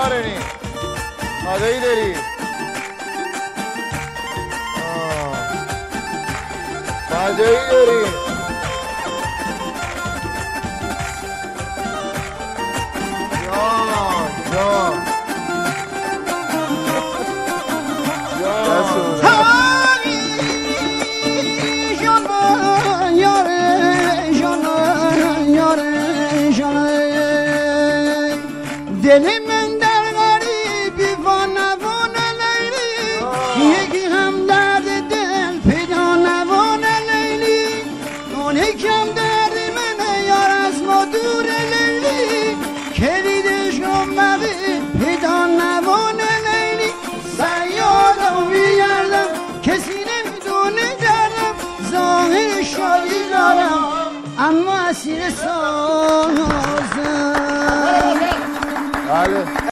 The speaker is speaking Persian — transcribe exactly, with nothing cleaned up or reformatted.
نارنی مادهی داری مادهی داری جان جان دل من در غریبی و نوان لیلی یکی هم درد دل پیدا نوان لیلی اون یکم درد من یار از ما دور لیلی کلیدش رو مبی پیدا نوان لیلی سیادم میگردم کسی نمیدونه دردم ظاهر شادی دارم اما اسیر سازم. بله